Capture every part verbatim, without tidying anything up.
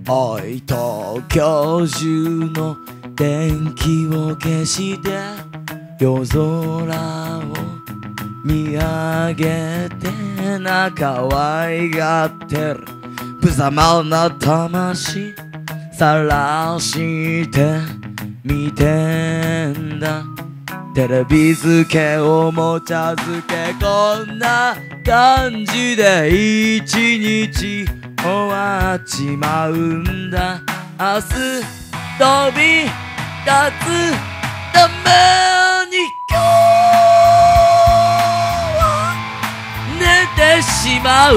おい東京中の電気を消して夜空を見上げてな可愛がってる無様な魂さらして見てんだテレビ漬けおもちゃ漬けこんな感じで一日終わっちまうんだ明日飛び立つために今日は寝てしま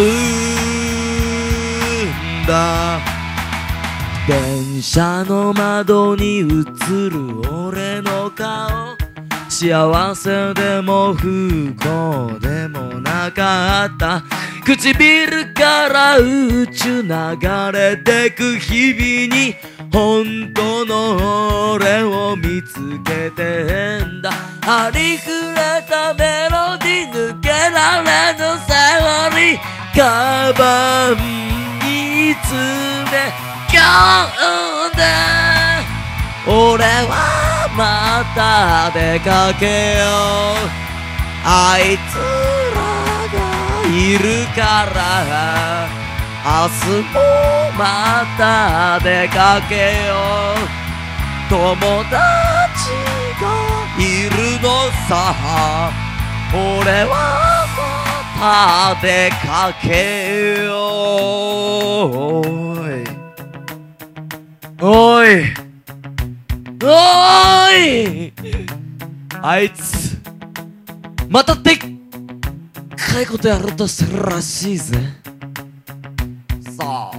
うんだ電車の窓に映る俺の顔幸せでも不幸でもなかった唇から宇宙流れてく日々に本当の俺を見つけてんだありふれたメロディ抜けられぬセオリーカバンに詰め込んで俺はまた出かけようあいつらがいるから明日もまた出かけよう友達がいるのさ俺はまた出かけようおいおいあいつまたでっかいことやろうとしてるらしいぜさあ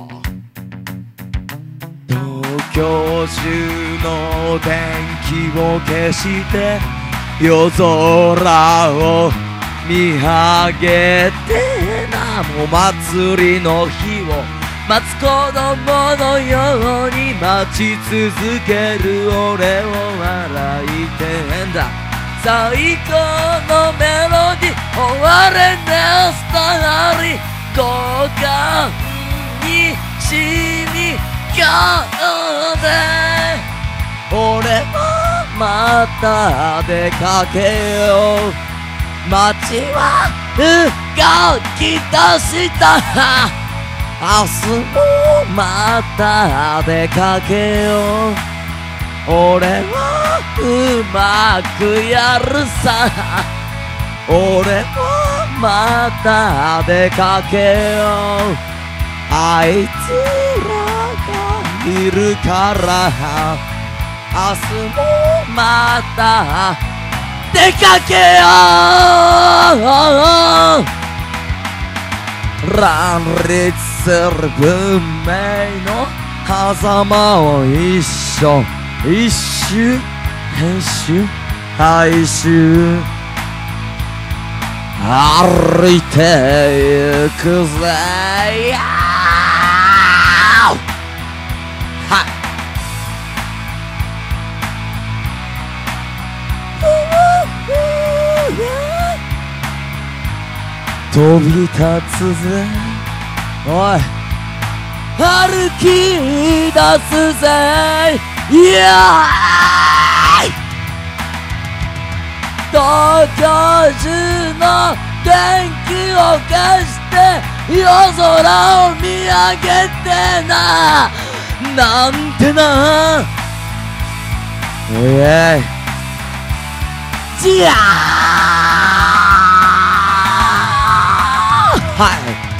東京中の電気を消して夜空を見上げてなもう祭りの日を待つ子供のように待ち続ける俺を笑いてんだ最高のメロディ終われねスターリー交換にしみ込んで俺はまた出かけよう街は動き出した明日もまた出かけよう俺はうまくやるさ俺はまた出かけようあいつらがいるから明日もまた出かけよう乱立する文明の狭間を一緒一周編集回収歩いてゆくぜはい飛び立つぜおい歩き出すぜイエーイ東京中の電気を消して夜空を見上げてななんてなイエーイじゃーはい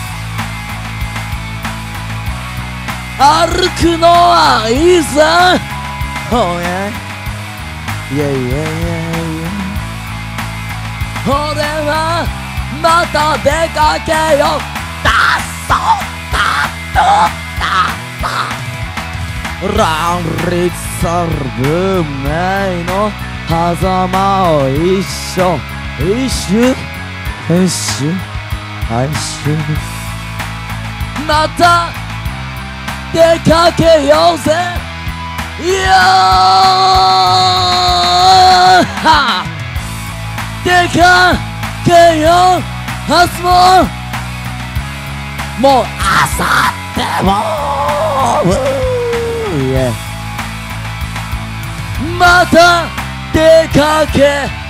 歩くのはいいさ Oh yeah Yeah yeah yeah yeah 俺はまた出かけよだそうだとだ乱立する文明の狭間を一緒一周一周回収また出かけようぜいやー出かけよう明日ももう明後日もまた出かけ